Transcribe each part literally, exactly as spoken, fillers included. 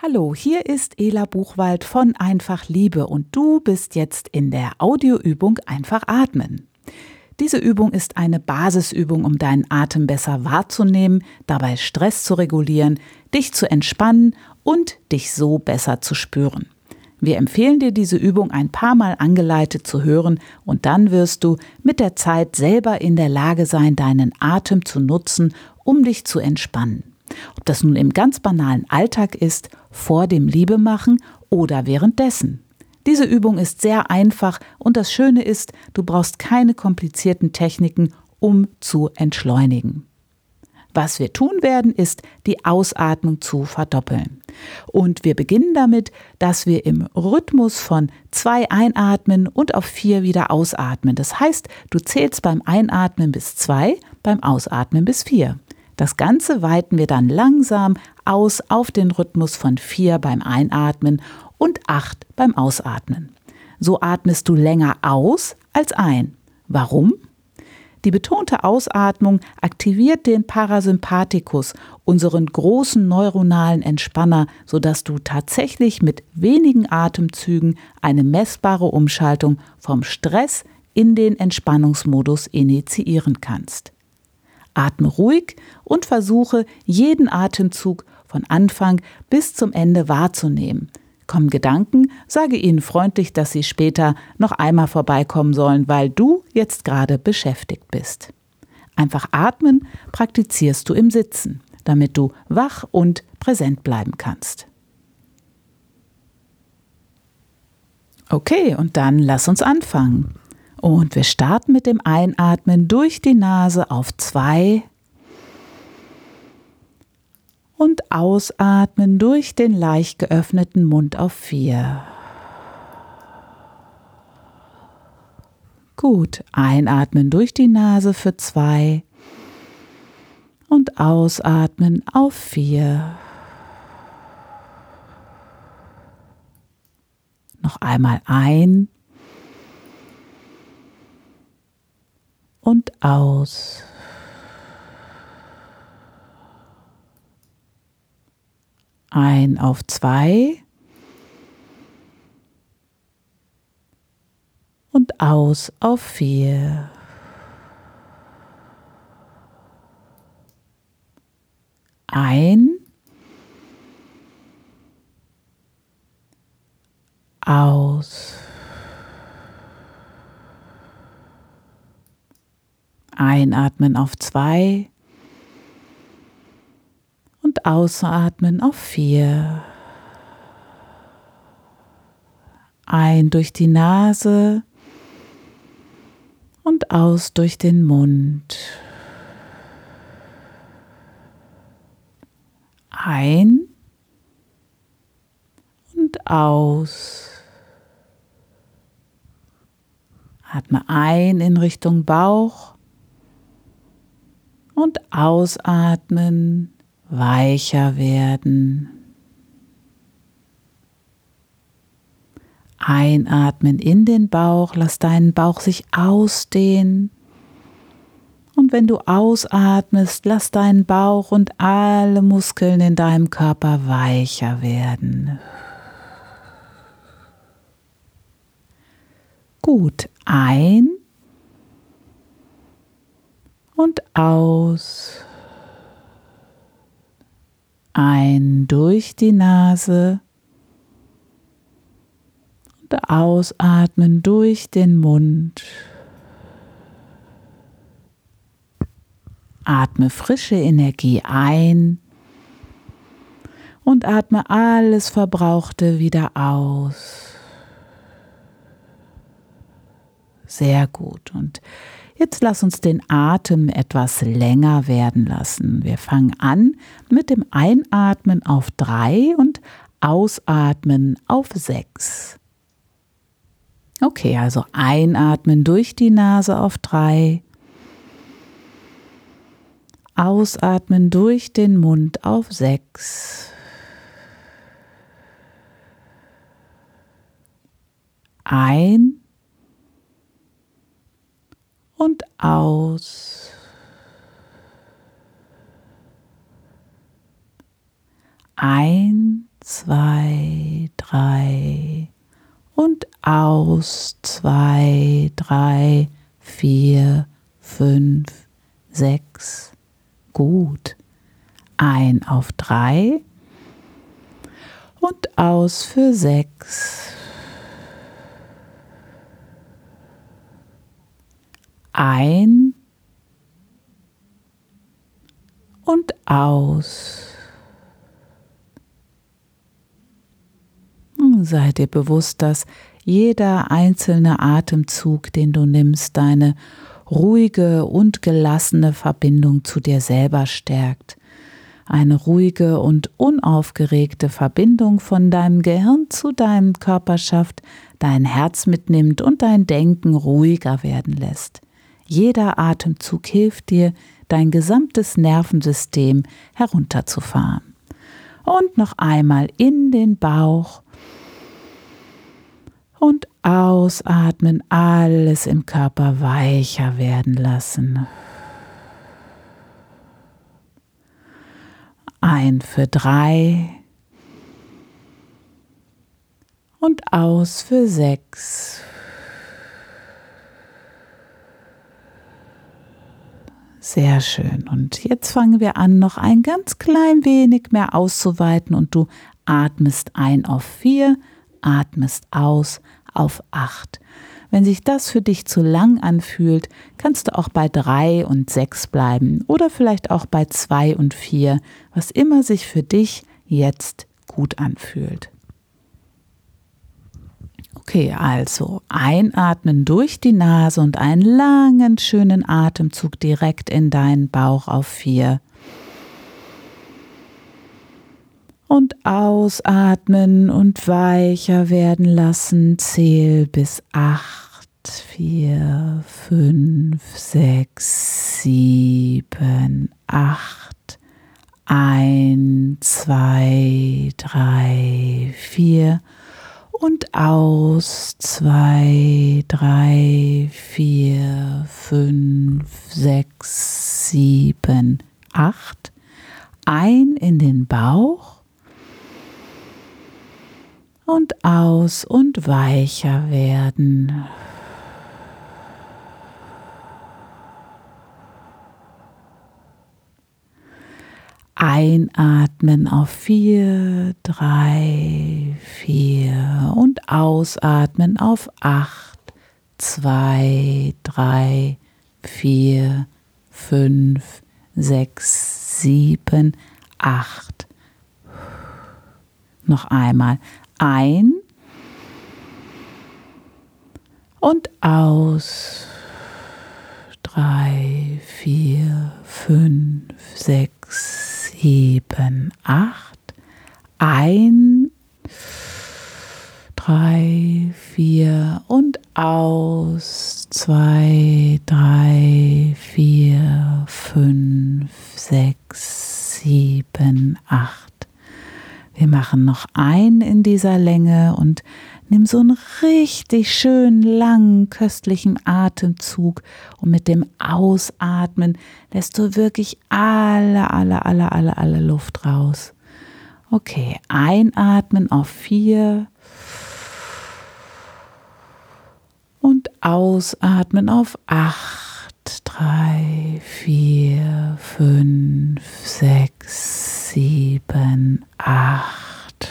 Hallo, hier ist Ela Buchwald von Einfach Liebe und du bist jetzt in der Audioübung Einfach atmen. Diese Übung ist eine Basisübung, um deinen Atem besser wahrzunehmen, dabei Stress zu regulieren, dich zu entspannen und dich so besser zu spüren. Wir empfehlen dir, diese Übung ein paar Mal angeleitet zu hören und dann wirst du mit der Zeit selber in der Lage sein, deinen Atem zu nutzen, um dich zu entspannen. Ob das nun im ganz banalen Alltag ist, vor dem Liebemachen oder währenddessen. Diese Übung ist sehr einfach und das Schöne ist, du brauchst keine komplizierten Techniken, um zu entschleunigen. Was wir tun werden, ist, die Ausatmung zu verdoppeln. Und wir beginnen damit, dass wir im Rhythmus von zwei einatmen und auf vier wieder ausatmen. Das heißt, du zählst beim Einatmen bis zwei, beim Ausatmen bis vier. Das Ganze weiten wir dann langsam aus auf den Rhythmus von vier beim Einatmen und acht beim Ausatmen. So atmest du länger aus als ein. Warum? Die betonte Ausatmung aktiviert den Parasympathikus, unseren großen neuronalen Entspanner, sodass du tatsächlich mit wenigen Atemzügen eine messbare Umschaltung vom Stress in den Entspannungsmodus initiieren kannst. Atme ruhig und versuche, jeden Atemzug von Anfang bis zum Ende wahrzunehmen. Kommen Gedanken, sage ihnen freundlich, dass sie später noch einmal vorbeikommen sollen, weil du jetzt gerade beschäftigt bist. Einfach atmen praktizierst du im Sitzen, damit du wach und präsent bleiben kannst. Okay, und dann lass uns anfangen. Und wir starten mit dem Einatmen durch die Nase auf zwei und ausatmen durch den leicht geöffneten Mund auf vier. Gut, einatmen durch die Nase für zwei und ausatmen auf vier. Noch einmal ein und aus. Ein auf zwei und aus auf vier. Ein, aus. Einatmen auf zwei und ausatmen auf vier. Ein durch die Nase und aus durch den Mund. Ein und aus. Atme ein in Richtung Bauch und ausatmen, weicher werden. Einatmen in den Bauch, lass deinen Bauch sich ausdehnen. Und wenn du ausatmest, lass deinen Bauch und alle Muskeln in deinem Körper weicher werden. Gut, ein und aus. Ein durch die Nase und ausatmen durch den Mund. Atme frische Energie ein und atme alles Verbrauchte wieder aus. Sehr gut. Und jetzt lass uns den Atem etwas länger werden lassen. Wir fangen an mit dem Einatmen auf drei und Ausatmen auf sechs. Okay, also einatmen durch die Nase auf drei. Ausatmen durch den Mund auf sechs. Ein und aus. Ein, zwei, drei und aus, zwei, drei, vier, fünf, sechs. Gut. Ein auf drei und aus für sechs. Ein und aus. Sei dir bewusst, dass jeder einzelne Atemzug, den du nimmst, deine ruhige und gelassene Verbindung zu dir selber stärkt. Eine ruhige und unaufgeregte Verbindung von deinem Gehirn zu deinem Körper schafft, dein Herz mitnimmt und dein Denken ruhiger werden lässt. Jeder Atemzug hilft dir, dein gesamtes Nervensystem herunterzufahren. Und noch einmal in den Bauch und ausatmen, alles im Körper weicher werden lassen. Ein für drei und aus für sechs. Sehr schön. Und jetzt fangen wir an, noch ein ganz klein wenig mehr auszuweiten und du atmest ein auf vier, atmest aus auf acht. Wenn sich das für dich zu lang anfühlt, kannst du auch bei drei und sechs bleiben oder vielleicht auch bei zwei und vier, was immer sich für dich jetzt gut anfühlt. Okay, also einatmen durch die Nase und einen langen, schönen Atemzug direkt in deinen Bauch auf vier. Und ausatmen und weicher werden lassen. Zähl bis acht, vier, fünf, sechs, sieben, acht. Eins, zwei, drei, vier. Und aus, zwei, drei, vier, fünf, sechs, sieben, acht. Ein in den Bauch und aus und weicher werden. Einatmen auf vier, drei, vier und ausatmen auf acht, zwei, drei, vier, fünf, sechs, sieben, acht. Noch einmal ein und aus. Drei, vier, fünf, sechs, sieben, acht. Ein, drei, vier und aus. Zwei, drei, vier, fünf, sechs, sieben, acht. Wir machen noch ein in dieser Länge und nimm so einen richtig schönen, langen, köstlichen Atemzug und mit dem Ausatmen lässt du wirklich alle, alle, alle, alle, alle Luft raus. Okay, einatmen auf vier und ausatmen auf acht, drei, vier, fünf, sechs, sieben, acht.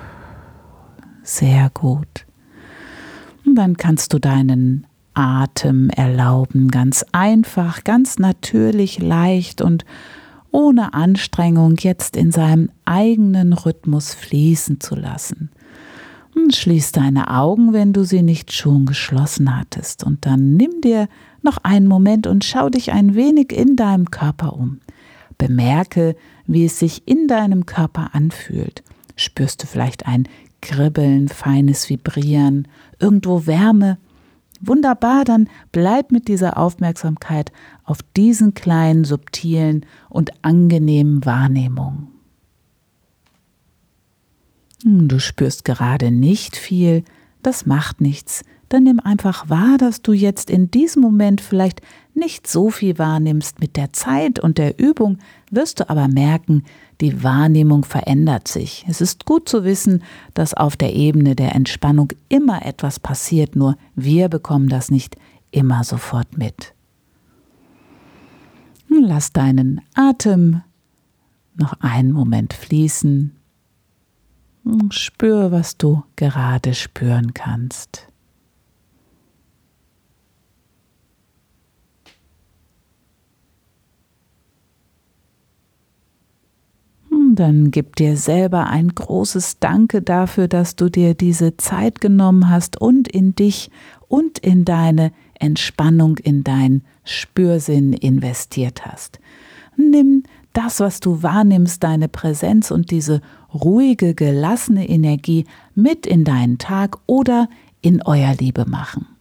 Sehr gut. Und dann kannst du deinen Atem erlauben, ganz einfach, ganz natürlich, leicht und ohne Anstrengung jetzt in seinem eigenen Rhythmus fließen zu lassen. Und schließ deine Augen, wenn du sie nicht schon geschlossen hattest. Und dann nimm dir noch einen Moment und schau dich ein wenig in deinem Körper um. Bemerke, wie es sich in deinem Körper anfühlt. Spürst du vielleicht ein Kribbeln, feines Vibrieren, irgendwo Wärme? Wunderbar, dann bleib mit dieser Aufmerksamkeit auf diesen kleinen, subtilen und angenehmen Wahrnehmungen. Du spürst gerade nicht viel, das macht nichts. Dann nimm einfach wahr, dass du jetzt in diesem Moment vielleicht nicht so viel wahrnimmst. Mit der Zeit und der Übung wirst du aber merken, die Wahrnehmung verändert sich. Es ist gut zu wissen, dass auf der Ebene der Entspannung immer etwas passiert, nur wir bekommen das nicht immer sofort mit. Lass deinen Atem noch einen Moment fließen. Spür, was du gerade spüren kannst. Dann gib dir selber ein großes Danke dafür, dass du dir diese Zeit genommen hast und in dich und in deine Entspannung, in deinen Spürsinn investiert hast. Nimm das, was du wahrnimmst, deine Präsenz und diese ruhige, gelassene Energie mit in deinen Tag oder in euer Liebe machen.